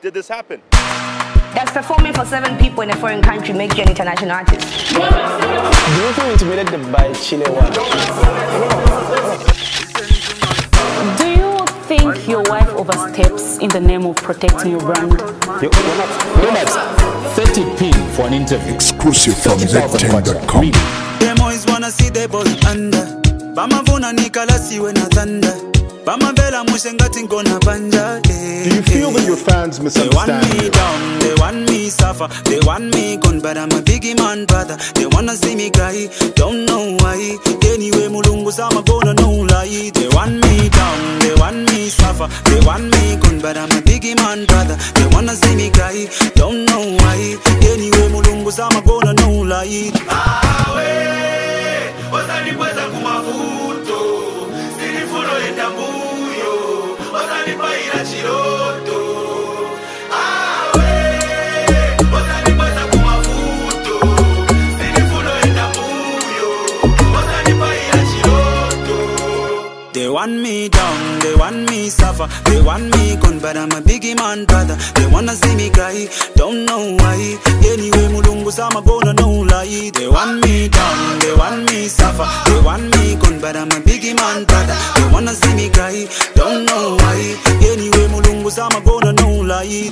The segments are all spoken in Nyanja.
did this happen? Does performing for 7 people in a foreign country make you an international artist? Do you feel intimidated by Chile one? Do you think your wife oversteps in the name of protecting your brand? You're not 30p for an interview. Exclusive from Z10.com. Them always wanna see the boy under. Bamavuna nikala siwe na thunder. Bamavela mushengati ngona banja. Do you feel that your fans misunderstand They want me down, they want me suffer. They want me gone, but I'm a biggie man brother. They wanna see me cry, don't know why. Anyway, mulungu sama gonna no lie. They want me down, they want me suffer. They want me gone, but I'm a biggie man brother. They wanna see me cry, don't know why. Anyway, mulungu sama gonna no lie. Wasanikweza kumavuto sinifuno enda mbuyo wasanipaira chiroto wasanikweza kumavuto sinifuno enda mbuyo wasanipaira chiroto. They want me down, they want me suffer. They want me gone, but I'm a biggie man brother. They wanna see me cry, don't know why. Anyway, mulungu sama gonna no lie. They want me down, they want me suffer. They want me gone, but I'm a biggie man brother. They wanna see me cry, don't know why. Anyway, mulungu sama gonna no lie.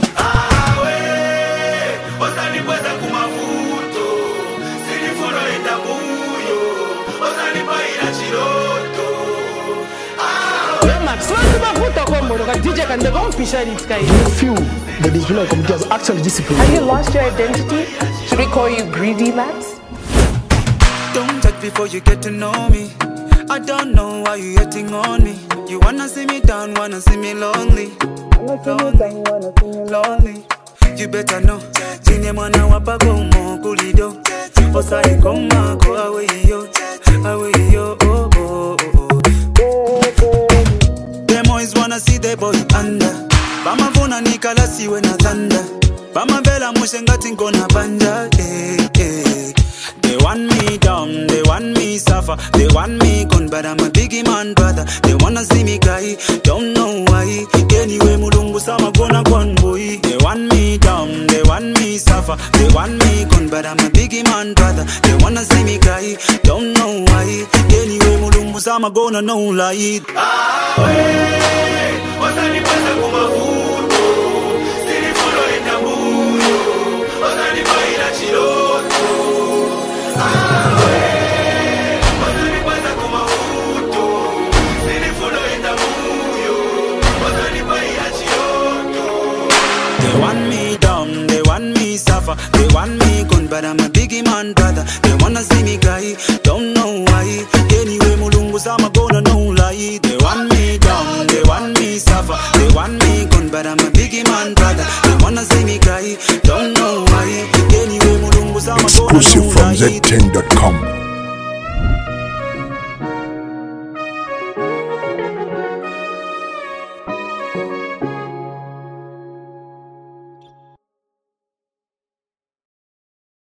Wasanikweza kumavuto sinifuno enda mbuyo wasanipaira chiroto. Do you feel the disciplinary committee has actually disciplined? Have you lost your identity? Should we call you Greedy Max? Don't judge before you get to know me. I don't know why you hating on me. You wanna see me down, wanna see me lonely. Lonely. You better know. Tinye mwana wapako mo kulido. Osai koma ko away yo, oh oh oh. Them always wanna see the boy under. Bamavuna nikala siwe na thunder. Bamavela mushengati ngona banja. They want me down, they want me suffer. They want me gone, but I'm a biggie man brother. They wanna see me cry, don't know why. Anyway, mulungu sama gonna gone boy. They want me down, they want me suffer. They want me gone, but I'm a biggie man brother. They wanna see me cry, don't know why. Anyway, mulungu sama gonna no lie. Wasanikweza kumavuto sinifuno enda mbuyo wasanipaira chiroto. Wasanikweza kumavuto sinifuno enda mbuyo wasanipaira chiroto. They want me down, they want me suffer. They want me gone, but I'm a biggie man brother. They wanna see me cry, don't know why. Anyway, mulungu sama gonna no lie. They want me down, they want me suffer. They want me gone, but I'm a biggie man brother. They wanna see me cry, don't know why. Anyway, mulungu sama gonna no lie. Exclusive from Z10.com.